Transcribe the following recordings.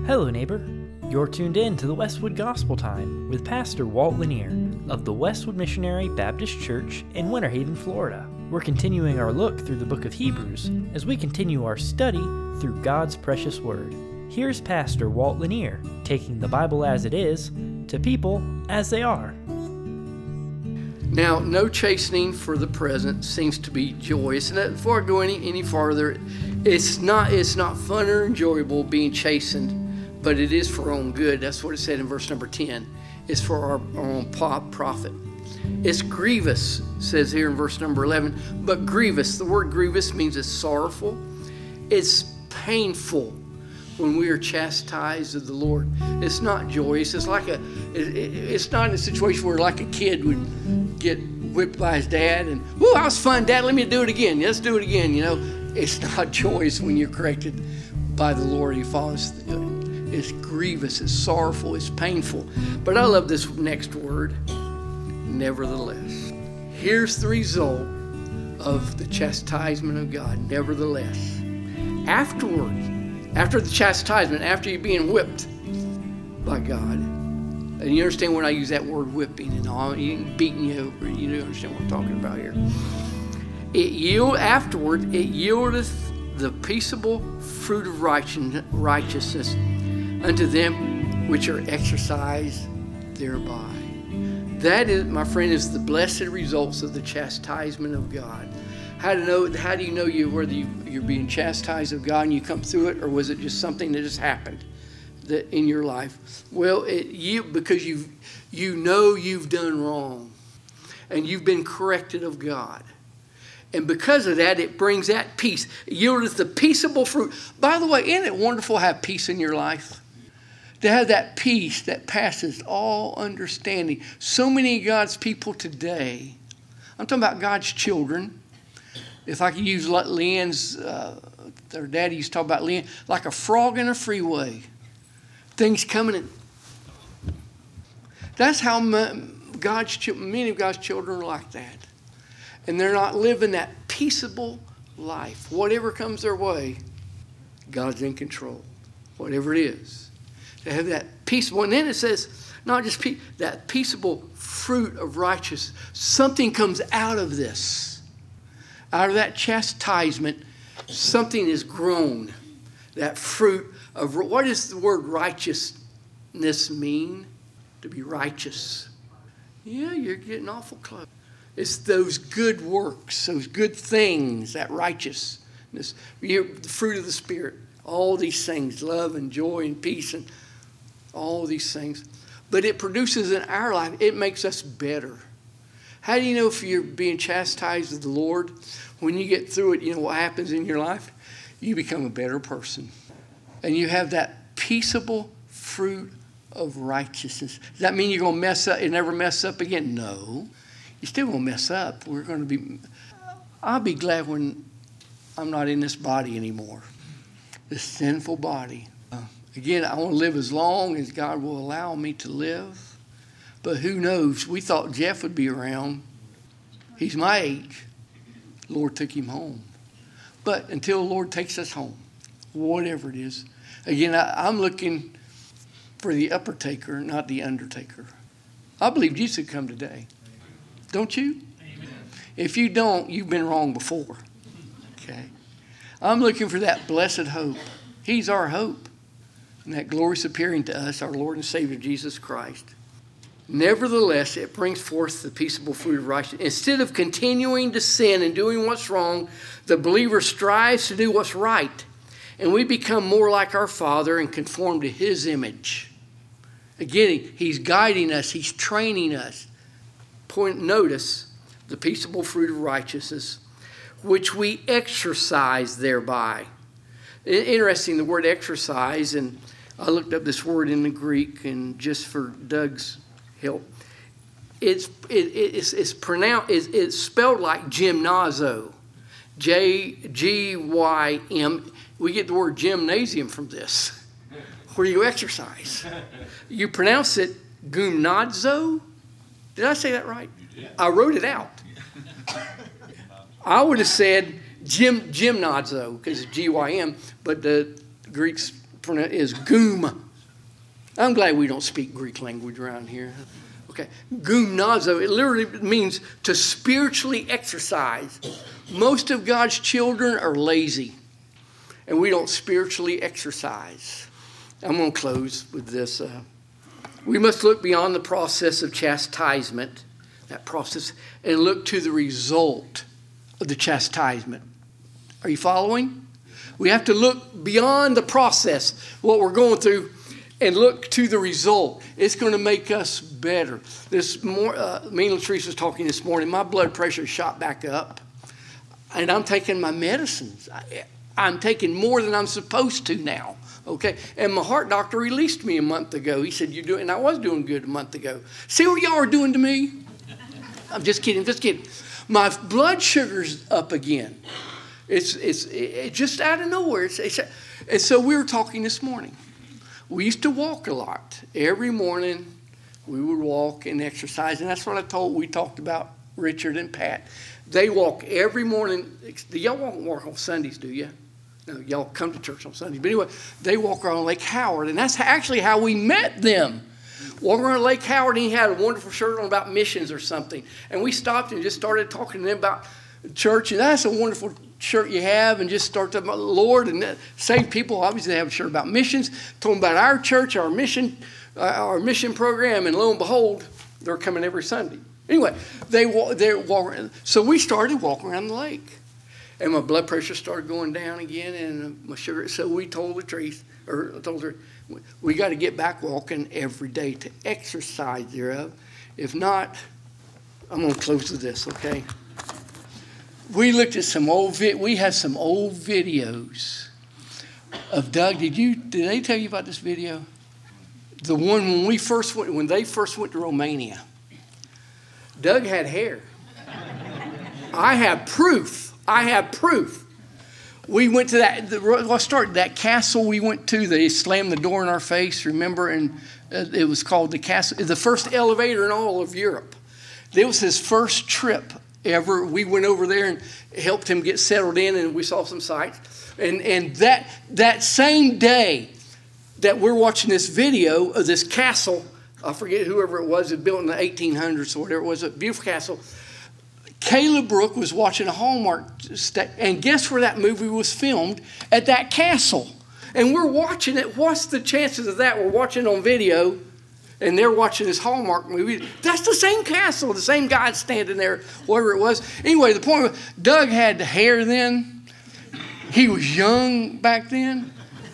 Hello, neighbor. You're tuned in to the Westwood Gospel Time with Pastor Walt Lanier of the Westwood Missionary Baptist Church in Winter Haven, Florida. We're continuing our look through the book of Hebrews as we continue our study through God's precious word. Here's Pastor Walt Lanier taking the Bible as it is to people as they are. Now, no chastening for the present seems to be joyous. And before I go any farther, it's not fun or enjoyable being chastened, but it is for our own good. That's what it said in verse number 10. It's for our own profit. It's grievous, says here in verse number 11. But grievous, the word grievous means it's sorrowful. It's painful when we are chastised of the Lord. It's not joyous. It's not a situation where like a kid would get whipped by his dad and, "Woo, that was fun, Dad, let me do it again. Let's do it again." You know, it's not joyous when you're corrected by the Lord. He follows. It's grievous, it's sorrowful, it's painful. But I love this next word, nevertheless. Here's the result of the chastisement of God, nevertheless. Afterwards, after the chastisement, after you're being whipped by God, and you understand when I use that word whipping and all, beating you over, you do understand what I'm talking about here. Afterward, it yieldeth the peaceable fruit of righteousness unto them which are exercised thereby. That is, my friend, is the blessed results of the chastisement of God. How do you know whether you're being chastised of God and you come through it, or was it just something that just happened in your life? Well, because you know you've done wrong and you've been corrected of God. And because of that, it brings that peace. It yieldeth the peaceable fruit. By the way, isn't it wonderful to have peace in your life? To have that peace that passes all understanding. So many of God's people today, I'm talking about God's children. If I could use Leanne's, their daddy used to talk about Leanne, like a frog in a freeway. Things coming in. That's how many of God's children are like that. And they're not living that peaceable life. Whatever comes their way, God's in control. Whatever it is. To have that peaceable. And then it says, not just that peaceable fruit of righteousness. Something comes out of this. Out of that chastisement, something is grown. That fruit of, what does the word righteousness mean? To be righteous. Yeah, you're getting awful close. It's those good works, those good things, that righteousness. The fruit of the Spirit. All these things, love and joy and peace and all these things. But it produces in our life, it makes us better. How do you know if you're being chastised of the Lord? When you get through it, you know what happens in your life? You become a better person. And you have that peaceable fruit of righteousness. Does that mean you're going to mess up and never mess up again? No. You're still going to mess up. I'll be glad when I'm not in this body anymore. This sinful body. Again, I want to live as long as God will allow me to live. But who knows? We thought Jeff would be around. He's my age. The Lord took him home. But until the Lord takes us home, whatever it is. Again, I'm looking for the upper taker, not the undertaker. I believe Jesus would come today. Don't you? Amen. If you don't, you've been wrong before. Okay? I'm looking for that blessed hope. He's our hope. And that glorious appearing to us, our Lord and Savior, Jesus Christ. Nevertheless, it brings forth the peaceable fruit of righteousness. Instead of continuing to sin and doing what's wrong, the believer strives to do what's right. And we become more like our Father and conform to His image. Again, He's guiding us. He's training us. Notice the peaceable fruit of righteousness, which we exercise thereby. Interesting, the word exercise, and I looked up this word in the Greek, and just for Doug's help, it's spelled like gymnazo, G-Y-M. We get the word gymnasium from this, where you exercise. You pronounce it gymnazo. Did I say that right? I wrote it out. I would have said gymnazo, because it's G-Y-M, but the Greeks is goom. I'm glad we don't speak Greek language around here. Okay, gymnazo, it literally means to spiritually exercise. Most of God's children are lazy, and we don't spiritually exercise. I'm going to close with this. We must look beyond the process of chastisement, that process, and look to the result of the chastisement. Are you following? We have to look beyond the process, what we're going through, and look to the result. It's going to make us better. Me and Latrice was talking this morning. My blood pressure shot back up, and I'm taking my medicines. I'm taking more than I'm supposed to now. Okay, and my heart doctor released me a month ago. He said, "You're doing," and I was doing good a month ago. See what y'all are doing to me? I'm just kidding. My blood sugar's up again. It's just out of nowhere. And so we were talking this morning. We used to walk a lot. Every morning we would walk and exercise. And that's what we talked about Richard and Pat. They walk every morning. Do y'all walk on Sundays, do you? No, y'all come to church on Sundays. But anyway, they walk around Lake Howard. And that's actually how we met them. Walking around Lake Howard, and he had a wonderful shirt on about missions or something. And we stopped and just started talking to them about church. And that's a wonderful shirt you have, and just start talking about the Lord and save people. Obviously, they have a shirt about missions, talking about our church, our mission program, and lo and behold, they're coming every Sunday. Anyway, they walk. So we started walking around the lake, and my blood pressure started going down again, and my sugar. So we told her, we got to get back walking every day to exercise thereof. If not, I'm going to close with this, okay? We looked at we had some old videos of Doug. Did they tell you about this video? The one when they first went to Romania. Doug had hair. I have proof. We went to that castle we went to. They slammed the door in our face, remember? And it was called the castle, the first elevator in all of Europe. It was his first trip ever. We went over there and helped him get settled in, and we saw some sights. And that same day that we're watching this video of this castle, I forget whoever it was, it built in the 1800s or whatever it was, a beautiful castle. Caleb Brooke was watching a Hallmark, and guess where that movie was filmed? At that castle. And we're watching it. What's the chances of that? We're watching on video, and they're watching this Hallmark movie. That's the same castle, the same guy standing there, whatever it was. Anyway, the point was, Doug had hair then. He was young back then.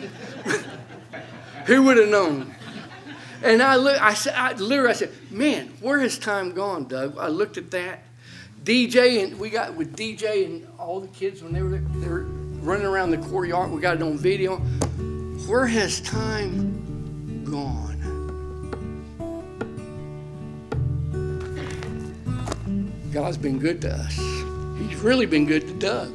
Who would have known? And I said, man, where has time gone, Doug? I looked at that. DJ, and we got with DJ and all the kids when they were running around the courtyard. We got it on video. Where has time gone? God's been good to us. He's really been good to Doug.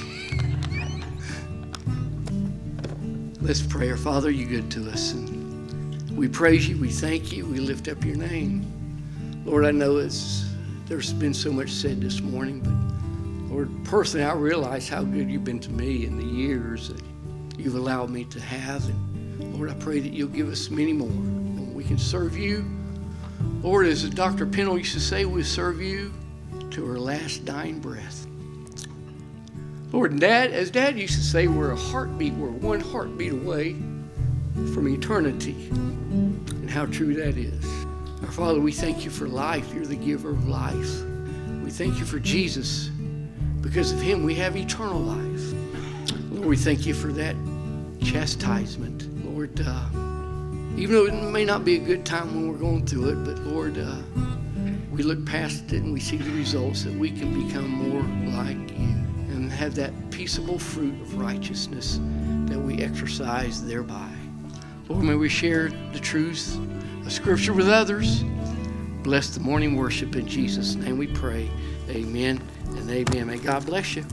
Let's pray. Our Father, you're good to us. And we praise you. We thank you. We lift up your name. Lord, I know there's been so much said this morning, but Lord, personally, I realize how good you've been to me in the years that you've allowed me to have. And Lord, I pray that you'll give us many more, and we can serve you. Lord, as Dr. Pennell used to say, we'll serve you to our last dying breath. Lord, as Dad used to say, we're one heartbeat away from eternity. And how true that is. Our Father, we thank you for life. You're the giver of life. We thank you for Jesus. Because of him, we have eternal life. Lord, we thank you for that chastisement. Lord, even though it may not be a good time when we're going through it, but Lord, we look past it and we see the results that we can become more like you and have that peaceable fruit of righteousness that we exercise thereby. Lord, may we share the truth of Scripture with others. Bless the morning worship in Jesus' name we pray. Amen and amen. May God bless you.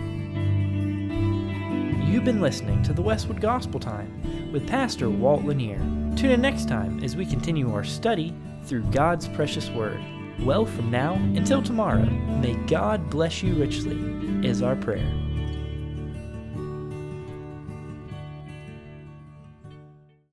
You've been listening to the Westwood Gospel Time with Pastor Walt Lanier. Tune in next time as we continue our study through God's precious Word. Well, from now until tomorrow, may God bless you richly, is our prayer.